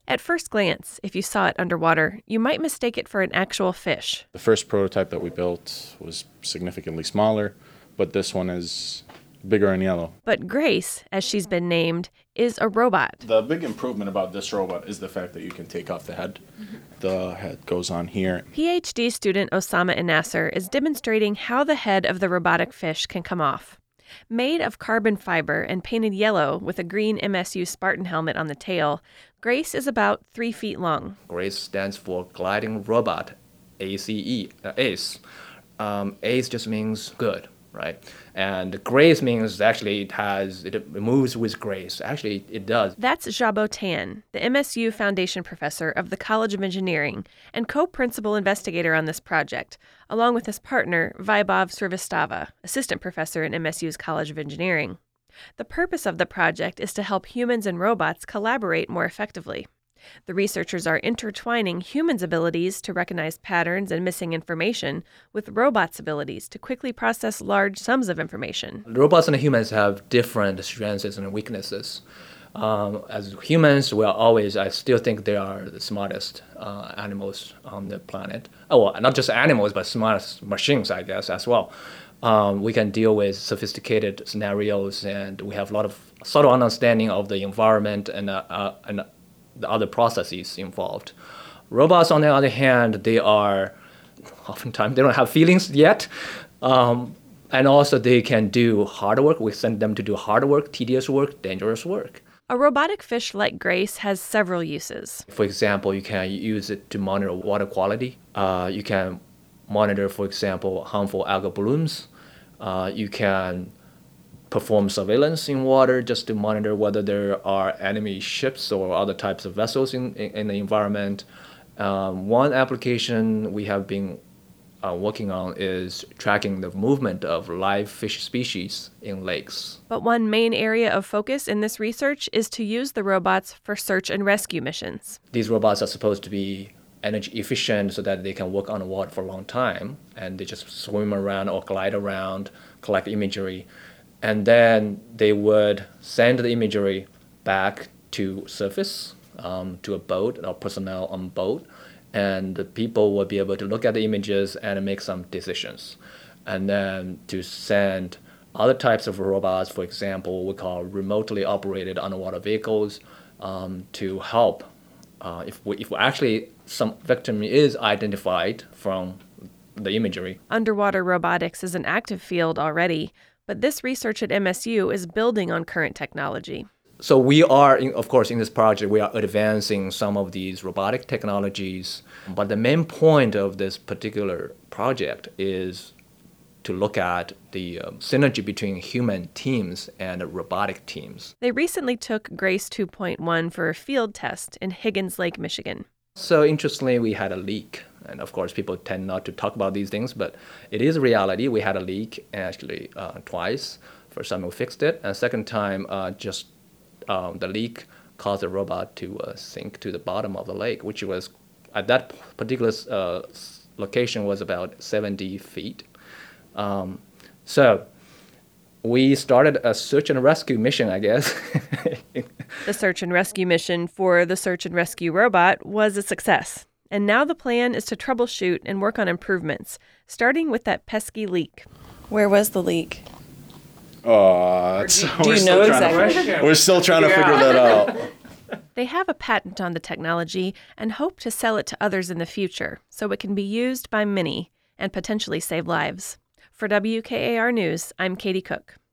At first glance, if you saw it underwater, you might mistake it for an actual fish. The first prototype that we built was significantly smaller, but this one is bigger and yellow. But Grace, as she's been named, is a robot. The big improvement about this robot is the fact that you can take off the head. The head goes on here. PhD student Osama Inasser is demonstrating how the head of the robotic fish can come off. Made of carbon fiber and painted yellow with a green MSU Spartan helmet on the tail, Grace is about 3 feet long. GRACE stands for Gliding Robot, ACE. ACE just means good, right? And GRACE means actually it moves with grace. Actually, it does. That's Xiaobo Tan, the MSU Foundation Professor of the College of Engineering and co-principal investigator on this project, along with his partner, Vaibhav Srivastava, assistant professor in MSU's College of Engineering. The purpose of the project is to help humans and robots collaborate more effectively. The researchers are intertwining humans' abilities to recognize patterns and missing information with robots' abilities to quickly process large sums of information. Robots and humans have different strengths and weaknesses. As humans, I still think they are the smartest animals on the planet. Oh, well, not just animals, but smartest machines, I guess, as well. We can deal with sophisticated scenarios, and we have a lot of subtle understanding of the environment and the other processes involved. Robots, on the other hand, oftentimes they don't have feelings yet. And also they can do hard work. We send them to do hard work, tedious work, dangerous work. A robotic fish like Grace has several uses. For example, you can use it to monitor water quality. You can monitor, for example, harmful algal blooms. You can perform surveillance in water just to monitor whether there are enemy ships or other types of vessels in the environment. One application we have been working on is tracking the movement of live fish species in lakes. But one main area of focus in this research is to use the robots for search and rescue missions. These robots are supposed to be energy efficient so that they can work on the water for a long time, and they just swim around or glide around, collect imagery, and then they would send the imagery back to surface, to a boat or personnel on boat, and the people would be able to look at the images and make some decisions. And then to send other types of robots, for example, we call remotely operated underwater vehicles, to help if actually some victim is identified from the imagery. Underwater robotics is an active field already, but this research at MSU is building on current technology. So we are, of course, in this project, we are advancing some of these robotic technologies. But the main point of this particular project is to look at the synergy between human teams and robotic teams. They recently took GRACE 2.1 for a field test in Higgins Lake, Michigan. So interestingly, we had a leak. And of course, people tend not to talk about these things, but it is a reality. We had a leak actually twice. First time we fixed it, and second time the leak caused the robot to sink to the bottom of the lake, which was at that particular location was about 70 feet. So we started a search and rescue mission, I guess. The search and rescue mission for the search and rescue robot was a success. And now the plan is to troubleshoot and work on improvements, starting with that pesky leak. Where was the leak? Do you know exactly? We're still trying to figure that out. They have a patent on the technology and hope to sell it to others in the future so it can be used by many and potentially save lives. For WKAR News, I'm Katie Cook.